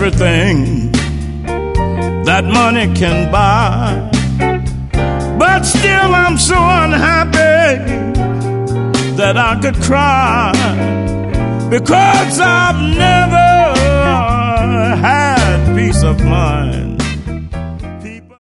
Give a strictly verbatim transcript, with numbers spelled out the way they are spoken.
everything that money can buy. But still I'm so unhappy that I could cry, because I've never